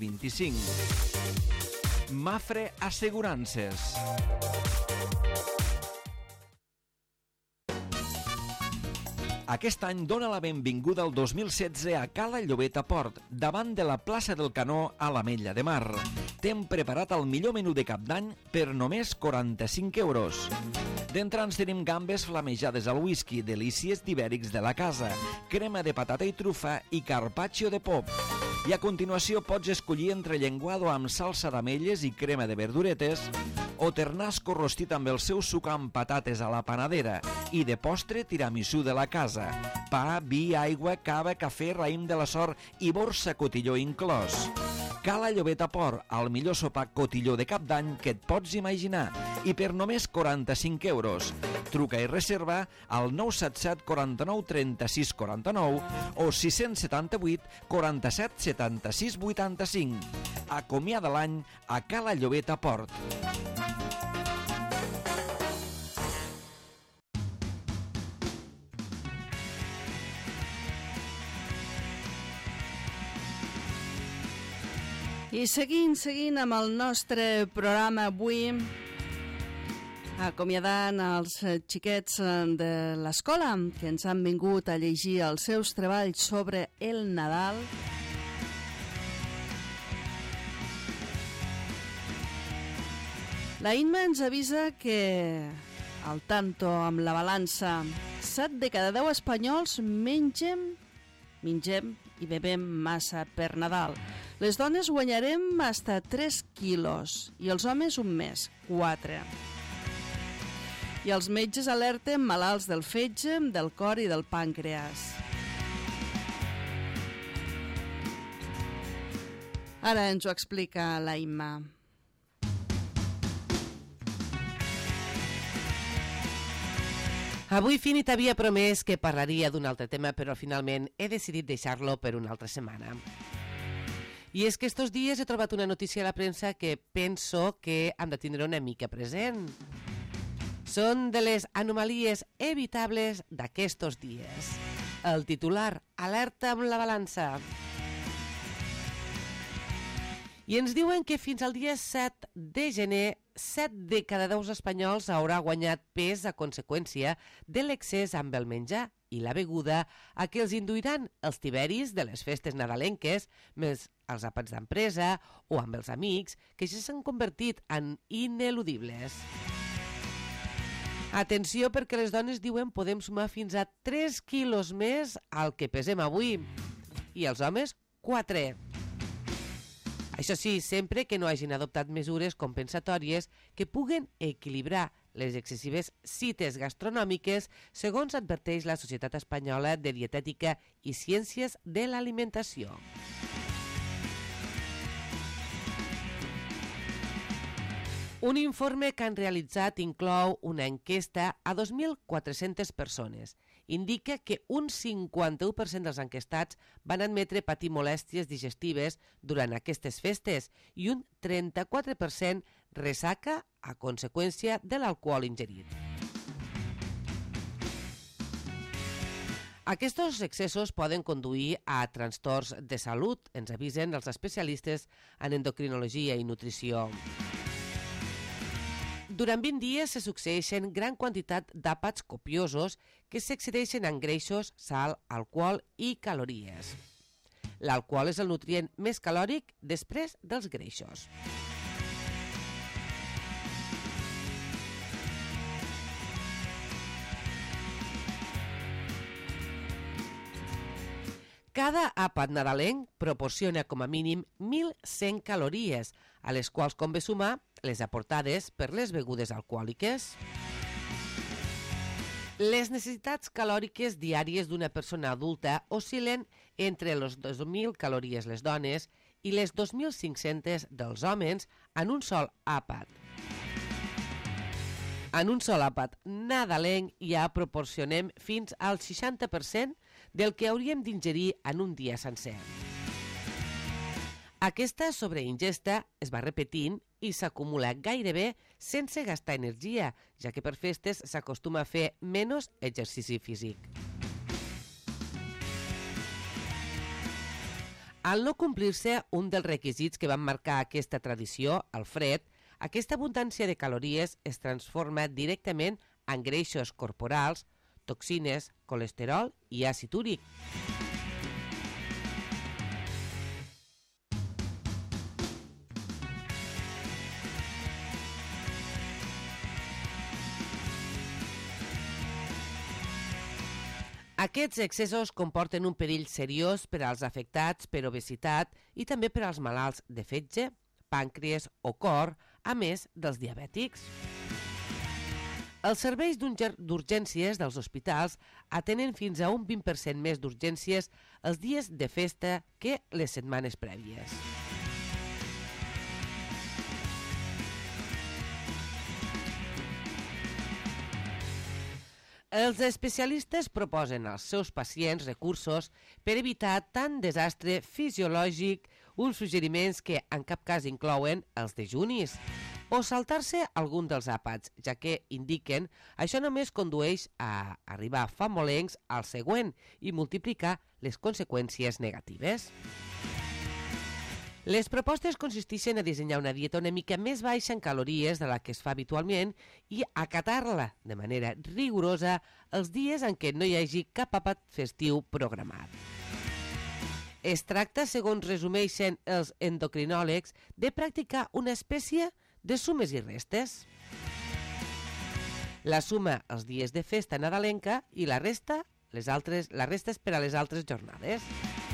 25. Mafre Assegurances. Aquest any dona la benvinguda al 2016 a Cala Llobeta Port, davant de la plaça del Canó a l'Ametlla de Mar. T'hem preparat el millor menú de cap d'any per només 45 euros. D'entrants tenim gambes flamejades al whisky, delícies d'ibèrics de la casa, crema de patata i trufa i carpaccio de pop. I a continuació pots escollir entre llenguado amb salsa d'ametlles i crema de verduretes o ternasco rostit amb el seu suc amb patates a la panadera i de postre tiramisú de la casa. Pa, vi, aigua, cava, cafè, raïm de la sort i borsa cotilló inclòs. Cala Llobeta Port, el millor sopar cotilló de cap d'any que et pots imaginar i per només 45 euros. Truca i reserva al 977 49 36 49 o 678 47 76 85. Acomiada l'any a Cala Llobeta Port. I seguint amb el nostre programa avui, acomiadant els xiquets de l'escola que ens han vingut a llegir els seus treballs sobre el Nadal. La Inma ens avisa que, al tanto amb la balança, 7 de cada 10 espanyols mengem i bebem massa per Nadal. Les dones guanyarem hasta 3 quilos i els homes un mes, 4. I els metges alerten malalts del fetge, del cor i del pàncreas. Ara ens ho explica la Imma. Avui Fini t'havia promès que parlaria d'un altre tema, però finalment he decidit deixar-lo per una altra setmana. I és que estos dies he trobat una notícia a la premsa que penso que hem de tindre una mica present. Són de les anomalies evitables d'aquestos dies. El titular, alerta amb la balança. I ens diuen que fins al dia 7 de gener 7 de cada 10 espanyols haurà guanyat pes a conseqüència de l'excés amb el menjar i la beguda a què els induiran els tiberis de les festes nadalenques, més els àpats d'empresa o amb els amics, que ja s'han convertit en ineludibles. Atenció, perquè les dones diuen podem sumar fins a 3 quilos més al que pesem avui i els homes 4. Això sí, sempre que no hagin adoptat mesures compensatòries que puguen equilibrar les excessives cites gastronòmiques, segons adverteix la Societat Espanyola de Dietètica i Ciències de l'Alimentació. Un informe que han realitzat inclou una enquesta a 2.400 persones. Indica que un 51% dels enquestats van admetre patir molèsties digestives durant aquestes festes i un 34% ressaca a conseqüència de l'alcohol ingerit. Aquests excessos poden conduir a trastorns de salut, ens avisen els especialistes en endocrinologia i nutrició. Durant 20 dies se succeeixen gran quantitat d'àpats copiosos que s'excedeixen en greixos, sal, alcohol i calories. L'alcohol és el nutrient més calòric després dels greixos. Cada àpat nadalenc proporciona com a mínim 1.100 calories, a les quals convé sumar les aportades per les begudes alcohòliques. Les necessitats calòriques diàries d'una persona adulta oscil·len entre les 2.000 calories les dones i les 2.500 dels homes en un sol àpat. En un sol àpat nadalenc ja proporcionem fins al 60% del que hauríem d'ingerir en un dia sencer. Aquesta sobreingesta es va repetint i s'acumula gairebé sense gastar energia, ja que per festes s'acostuma a fer menys exercici físic. Al no complir-se un dels requisits que van marcar aquesta tradició, el fred, aquesta abundància de calories es transforma directament en greixos corporals, toxines, colesterol i àcid úric. Aquests excessos comporten un perill seriós per als afectats per obesitat i també per als malalts de fetge, pàncreas o cor, a més dels diabètics. Els serveis d'urgències dels hospitals atenen fins a un 20% més d'urgències els dies de festa que les setmanes prèvies. Els especialistes proposen als seus pacients recursos per evitar tant desastre fisiològic, uns suggeriments que en cap cas inclouen els dejunis o saltar-se algun dels àpats, ja que indiquen això només condueix a arribar famolencs al següent i multiplicar les conseqüències negatives. Les propostes consisteixen a dissenyar una dieta una mica més baixa en calories de la que es fa habitualment i acatar-la de manera rigorosa els dies en què no hi hagi cap àpat festiu programat. Es tracta, segons resumeixen els endocrinòlegs, de practicar una espècie de sumes i restes. La suma els dies de festa nadalenca i la resta és per a les altres jornades.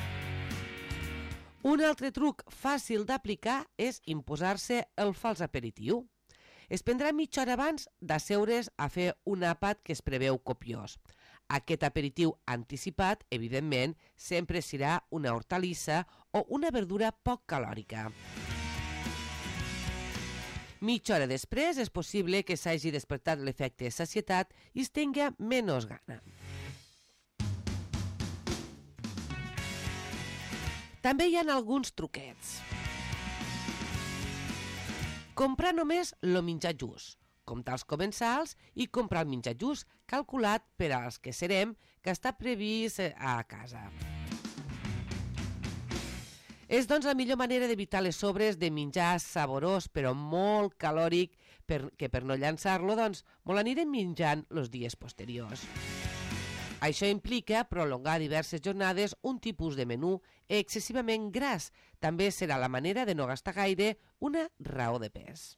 Un altre truc fàcil d'aplicar és imposar-se el fals aperitiu. Es prendrà mitja hora abans d'asseure's a fer un àpat que es preveu copiós. Aquest aperitiu anticipat, evidentment, sempre serà una hortalissa o una verdura poc calòrica. Mitja hora després és possible que s'hagi despertat l'efecte de sacietat i es tinga menys gana. També hi ha alguns truquets. Comprar només el menjar just, comptar els comensals i comprar el menjar just calculat per als que serem que està previst a casa. És doncs la millor manera d'evitar les sobres de menjar saborós però molt calòric que per no llançar-lo doncs molt anirem menjant els dies posteriors. Això implica prolongar diverses jornades un tipus de menú excessivament gras. També serà la manera de no gastar gaire, una raó de pes.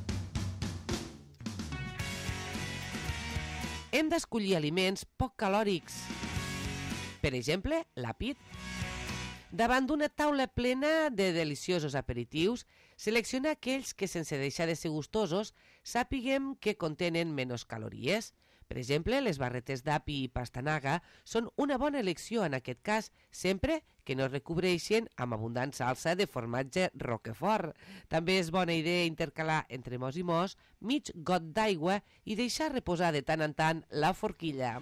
Hem d'escollir aliments poc calòrics. Per exemple, l'àpid. Davant d'una taula plena de deliciosos aperitius, selecciona aquells que, sense deixar de ser gustosos, sàpiguem que contenen menys calories. Per exemple, les barretes d'api i pastanaga són una bona elecció en aquest cas, sempre que no es recobreixen amb abundant salsa de formatge Roquefort. També és bona idea intercalar entre mos i mos mig got d'aigua i deixar reposar de tant en tant la forquilla.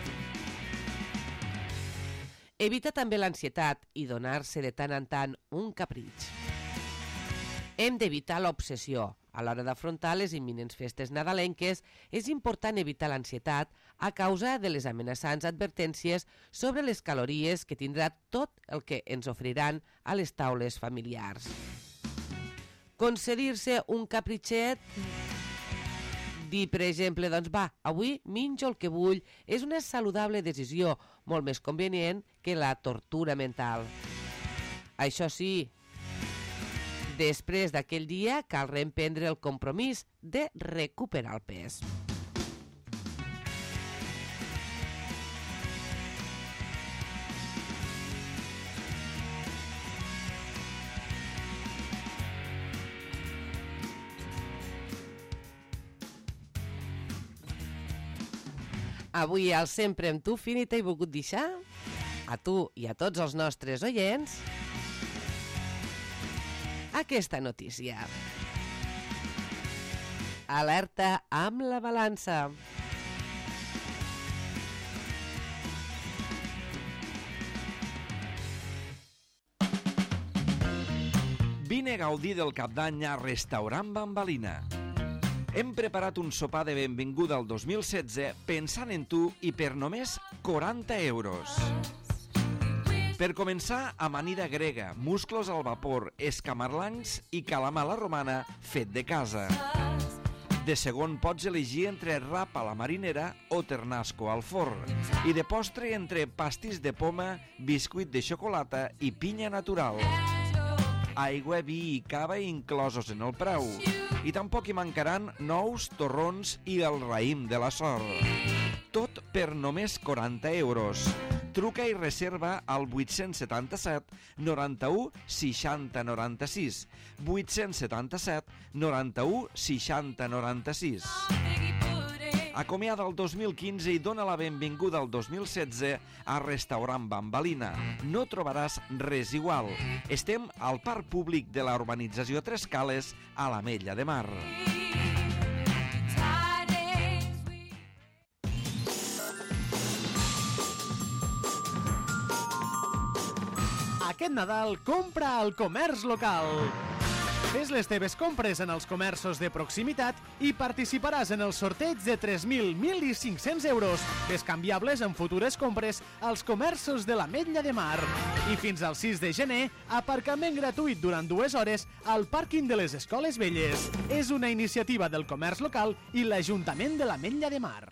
Evita també l'ansietat i donar-se de tant en tant un capritx. Hem d'evitar l'obsessió. A l'hora d'afrontar les imminents festes nadalenques, és important evitar l'ansietat a causa de les amenaçants advertències sobre les calories que tindrà tot el que ens oferiran a les taules familiars. Concedir-se un capritxet, dir, per exemple, doncs va, avui menjo el que vull, és una saludable decisió, molt més convenient que la tortura mental. Això sí, després d'aquell dia cal reemprendre el compromís de recuperar el pes. Avui al Sempre amb tu, Finita, he volgut deixar a tu i a tots els nostres oients aquesta notícia. Alerta amb la balança. Vine a gaudir del cap d'any a Restaurant Bambalina. Hem preparat un sopar de benvinguda al 2016 pensant en tu i per només 40 euros. Per començar, amanida grega, musclos al vapor, escamarlans i calamar a la romana fet de casa. De segon pots elegir entre rap a la marinera o ternasco al forn. I de postre entre pastís de poma, biscuit de xocolata i pinya natural. Aigua, vi i cava inclosos en el preu. I tampoc hi mancaran nous, torrons i el raïm de la sort. Tot per només 40 euros. Truca i reserva al 877 91 60 96. 877 91 60 96. Acomiada el 2015 i dona la benvinguda al 2016 a Restaurant Bambalina. No trobaràs res igual. Estem al Parc Públic de la urbanització Tres Cales, a l'Ametlla de Mar. Aquest Nadal compra al comerç local. Fes les teves compres en els comerços de proximitat i participaràs en el sorteig de 3.000, 1.000 i 500 euros, bescanviables en futures compres als comerços de l'Ametlla de Mar. I fins al 6 de gener, aparcament gratuït durant 2 hores al pàrquing de les Escoles Velles. És una iniciativa del comerç local i l'Ajuntament de l'Ametlla de Mar.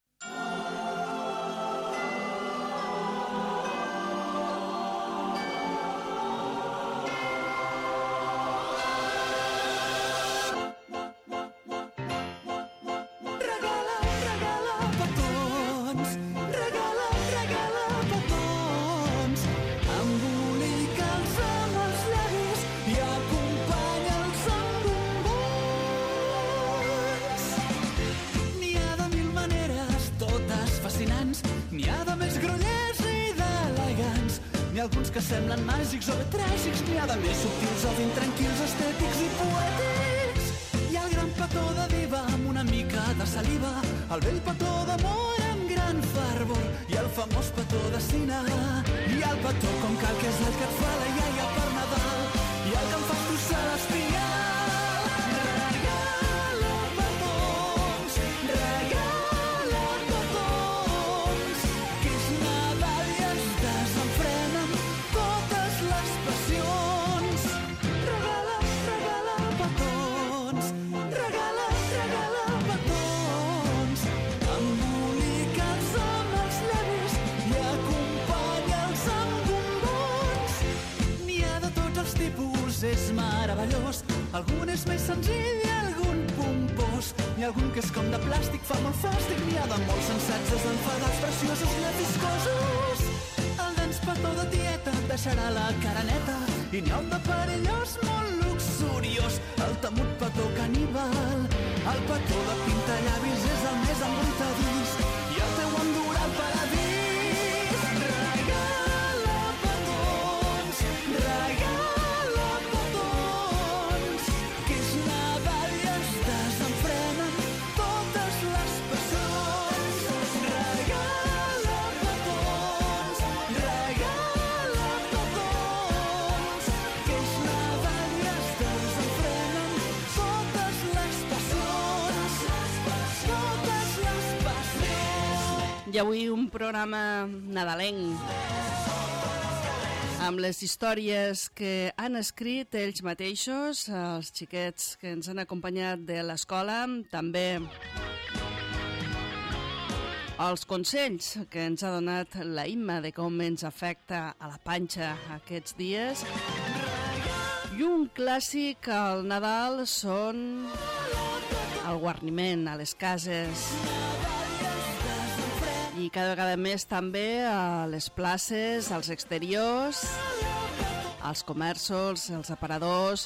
N'hi ha alguns que semblen màgics o tràgics, n'hi ha de més subtils o intranquils, estètics i poètics. Hi ha el gran petó de diva amb una mica de saliva, el vell petó d'amor amb gran fervor i el famós petó de cine. Hi ha el petó com cal, que és el que et fa la iaia per Nadal, i el que em fa tossar l'espiral. És meravellós, algun és més senzill i algun pompós. N'hi ha algun que és com de plàstic, fa molt fàstic, n'hi ha de molt sensats, desenfadats, preciosos, viscosos. El dens petó de tieta et deixarà la cara neta, i n'hi ha un de perillós molt luxuriós, el temut petó caníbal. El petó de pintallavis és el més embruitadís, i el teu endurà al paradís. Regala petons, regala I avui un programa nadalenc amb les històries que han escrit ells mateixos, els xiquets que ens han acompanyat de l'escola, també els consells que ens ha donat la Imma de com ens afecta a la panxa aquests dies. I un clàssic al Nadal són el guarniment a les cases. I cada vegada més també a les places, als exteriors, als comerços, als aparadors,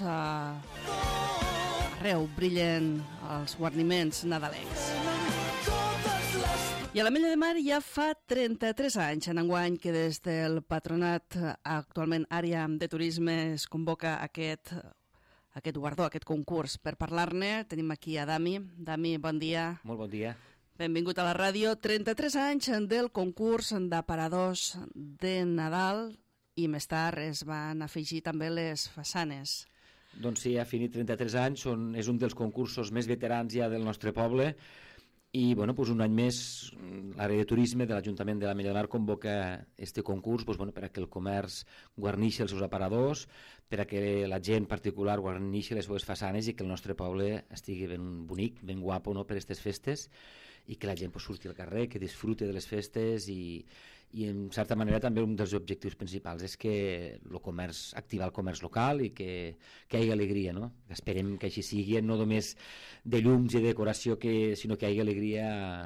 arreu brillen els guarniments nadalencs. I a l'Ametlla de Mar ja fa 33 anys en enguany que des del Patronat, actualment àrea de turisme, es convoca aquest aquest guardó, aquest concurs. Per parlar-ne tenim aquí a Dami. Dami, bon dia. Molt bon dia. Benvingut a la ràdio. 33 anys del concurs d'aparadors de Nadal i més tard es van afegir també les façanes. Doncs sí, ha finit 33 anys, és un dels concursos més veterans ja del nostre poble i bueno, doncs un any més l'àrea de turisme de l'Ajuntament de l'Ametlla de Mar convoca este concurs doncs, per a que el comerç guarneixi els seus aparadors, per a que la gent particular guarneixi les seves façanes i que el nostre poble estigui ben bonic, ben guapo, no?, per aquestes festes i que la gent surti al carrer, que disfrute de les festes i en certa manera també un dels objectius principals és que el comerç, activar el comerç local i que hi hagi alegria, no? Esperem que així sigui, no només de llums i decoració, sinó que hi hagi alegria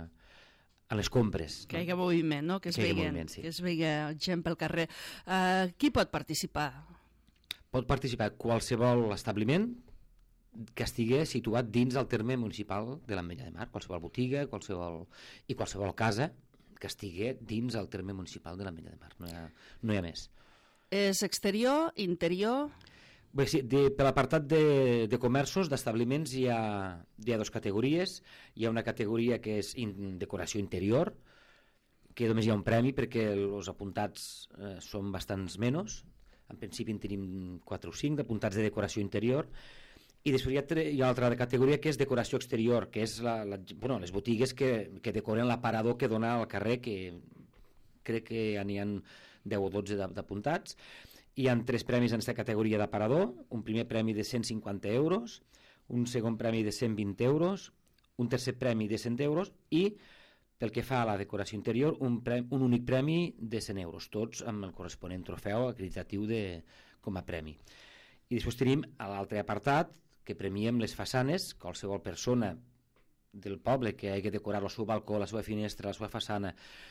a les compres. Que hi hagi moviment, no? Que es vegi gent pel carrer. Qui pot participar? Pot participar qualsevol establiment que estigui situat dins del terme municipal de l'Ametlla de Mar, qualsevol botiga i qualsevol casa que estigui dins el terme municipal de l'Ametlla de Mar, no hi ha més. És exterior, interior? Bé, sí, per l'apartat de comerços, d'establiments, hi ha dues categories. Hi ha una categoria que és decoració interior, que només hi ha un premi perquè els apuntats són bastants menys. En principi en tenim 4 o 5 d'apuntats de decoració interior. I després hi ha l'altra categoria que és decoració exterior, que és les botigues que decoren l'aparador que dona al carrer, que crec que n'hi ha 10 o 12 d'apuntats. Hi ha 3 premis en aquesta categoria d'aparador, un primer premi de 150 euros, un segon premi de 120 euros, un tercer premi de 100 euros i, pel que fa a la decoració interior, un únic premi de 100 euros, tots amb el corresponent trofeu acreditatiu com a premi. I després tenim l'altre apartat, que premiem les façanes. Qualsevol persona del poble que hagi decorat el seu balcó, la seva finestra, la seva façana,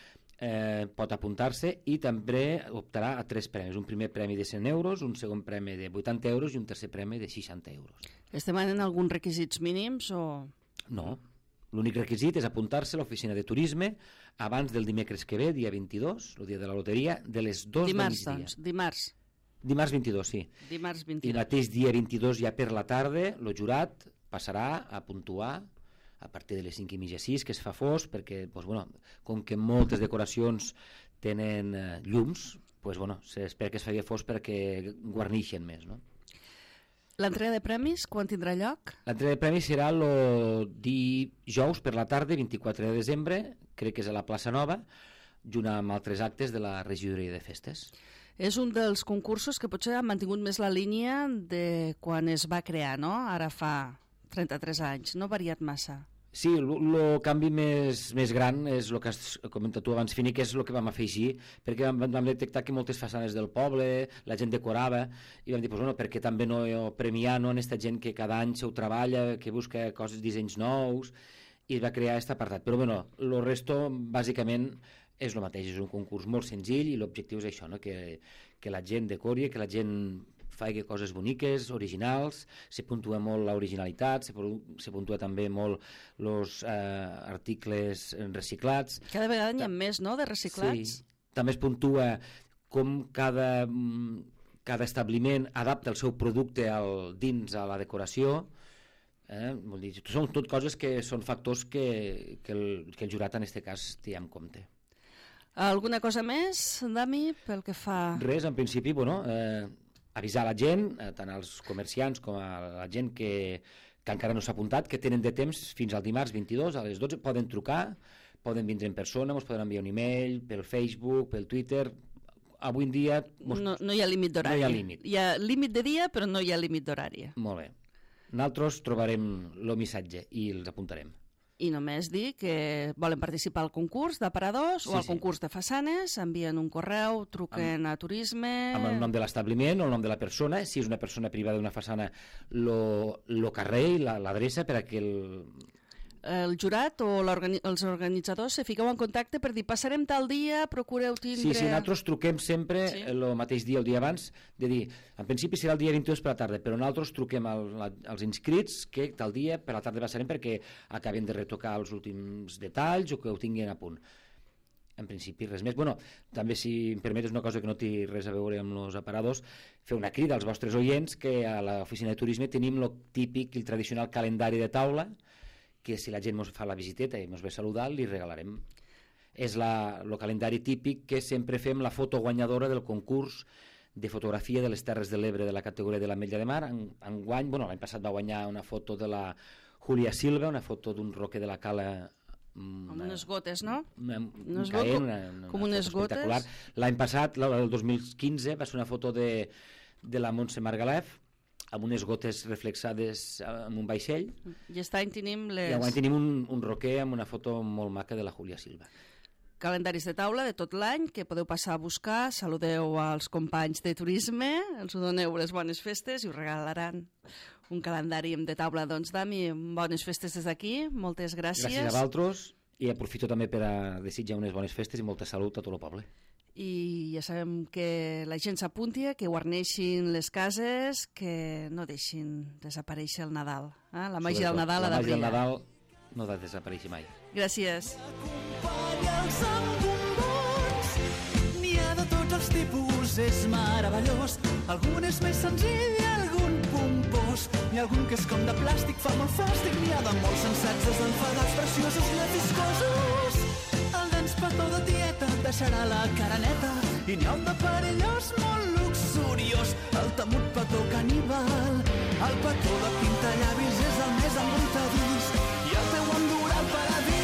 pot apuntar-se i també optarà a 3 premis. Un primer premi de 100 euros, un segon premi de 80 euros i un tercer premi de 60 euros. Es demanen alguns requisits mínims o...? No. L'únic requisit és apuntar-se a l'oficina de turisme abans del dimecres que ve, dia 22, el dia de la loteria, de les 2 del migdia. Doncs, dimarts. Dimarts 22, sí. Dimarts 22. I el mateix dia 22, ja per la tarda, el jurat passarà a puntuar a partir de les 5:30, 6, que es fa fosc, perquè, com que moltes decoracions tenen llums, s'espera que es faci fosc perquè guarneixen més, no? L'entrega de premis, quan tindrà lloc? L'entrega de premis serà el dijous per la tarda, 24 de desembre, crec que és a la plaça Nova, junt amb altres actes de la regidoria de festes. És un dels concursos que potser ha mantingut més la línia de quan es va crear, no? Ara fa 33 anys, no ha variat massa. Sí, el canvi més gran és el que has comentat tu abans, Fini, que és el que vam afegir, perquè vam detectar que moltes façanes del poble, la gent decorava, i vam dir, per què també no premiar en aquesta gent que cada any s'ho treballa, que busca dissenys nous, i es va crear aquest apartat. Però el resto, bàsicament, és el mateix, és un concurs molt senzill i l'objectiu és això, no? Que la gent decori, que la gent faci coses boniques, originals, se puntua molt l'originalitat, se puntua també molt els articles reciclats. Cada vegada n'hi ha més, no?, de reciclats. Sí, també es puntua com cada establiment adapta el seu producte dins a la decoració. Vol dir, són tot coses que són factors que el jurat en aquest cas té en compte. Alguna cosa més, Dami, pel que fa... Res, en principi, avisar la gent, tant als comerciants com a la gent que encara no s'ha apuntat, que tenen de temps fins al dimarts 22 a les 12, poden trucar, poden vindre en persona, ens poden enviar un email, pel Facebook, pel Twitter. Avui en dia... No hi ha límit d'horari. No hi ha límit. Hi ha límit de dia, però no hi ha límit d'horari. Molt bé. Nosaltres trobarem el missatge i els apuntarem. I només dir que volen participar al concurs d'aparadors o al concurs de façanes, envien un correu, truquen a turisme... Amb el nom de l'establiment o el nom de la persona, si és una persona privada d'una façana, el carrer i l'adreça per a que el jurat o els organitzadors se fiqueu en contacte per dir passarem tal dia, procureu tindre... Sí, nosaltres truquem sempre el mateix dia, el dia abans, de dir, en principi serà el dia 22 per la tarda, però nosaltres truquem als inscrits que tal dia per la tarda passarem perquè acaben de retocar els últims detalls o que ho tinguin a punt. en principi res més. Bueno, també, si em permetes, una cosa que no té res a veure amb els aparadors, fer una crida als vostres oients que a l'oficina de turisme tenim el típic i el tradicional calendari de taula, que si la gent ens fa la visiteta i ens ve a saludar, li regalarem. És el calendari típic que sempre fem la foto guanyadora del concurs de fotografia de les Terres de l'Ebre de la categoria de l'Ametlla de Mar. Enguany, l'any passat va guanyar una foto de la Júlia Silva, una foto d'un roque de la cala amb unes gotes, no? Com unes gotes. L'any passat, el 2015, va ser una foto de la Montse Margalef amb unes gotes reflexades en un vaixell. I aquest any tenim I enguany tenim un roquer amb una foto molt maca de la Júlia Silva. Calendaris de taula de tot l'any que podeu passar a buscar. Saludeu als companys de turisme, els doneu les bones festes i us regalaran un calendari de taula. Doncs, Dami, bones festes des d'aquí, moltes gràcies. Gràcies a vosaltres, i aprofito també per a desitjar unes bones festes i molta salut a tot el poble. I ja sabem que la gent s'apunti, que guarneixin les cases, que no deixin desaparèixer el Nadal. La màgia del Nadal ha de brillar. La màgia del Nadal no ha de desaparèixer mai. Gràcies. Els embombons, n'hi ha de tots els tipus, és meravellós. Algun és més senzill i algun pompós, n'hi ha algun que és com de plàstic, fa molt fàstic, n'hi ha de molt sensats, desenfadats, preciosos, neviscosos. El dens petó de tieta deixarà la cara neta, i n'hi ha un de perillós molt luxuriós, el temut petó caníbal. El petó de pintallavis és el més embruitadís, i el teu endurà al paradís.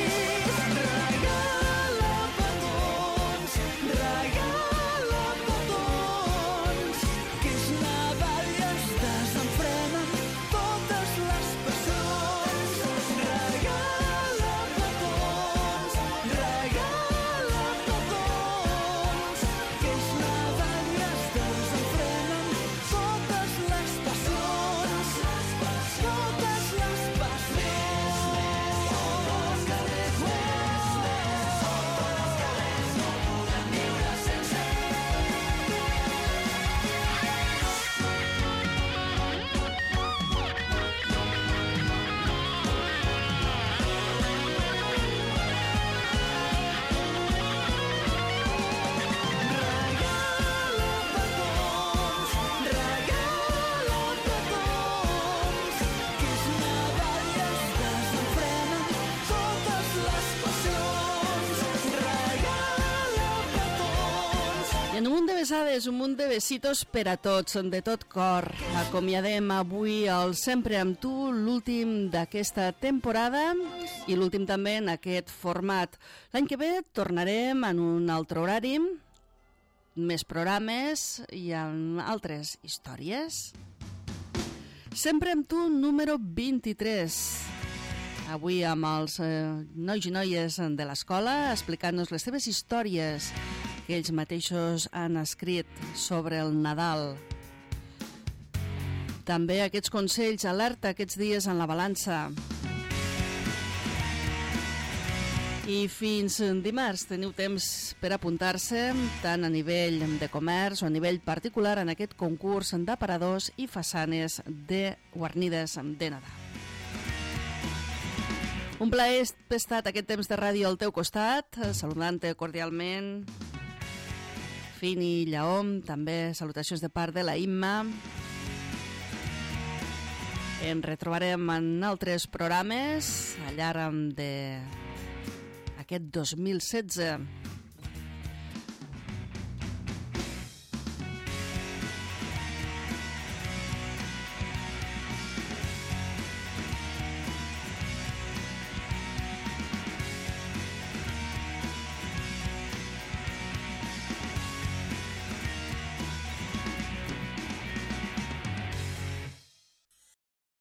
Un munt de besitos per a tots, de tot cor. Acomiadem avui el Sempre amb tu, l'últim d'aquesta temporada i l'últim també en aquest format. L'any que ve tornarem en un altre horari, més programes i amb altres històries. Sempre amb tu, número 23. Avui amb els nois i noies de l'escola explicant-nos les seves històries que ells mateixos han escrit sobre el Nadal. També aquests consells alerta aquests dies en la balança. I fins dimarts teniu temps per apuntar-se tant a nivell de comerç o a nivell particular en aquest concurs d'aparadors i façanes de guarnides de Nadal. Un plaer haver estat aquest temps de ràdio al teu costat, saludant-te cordialment. Fini Llaom, també salutacions de part de la Imma. Ens retrobarem en altres programes al llarg d'aquest 2016.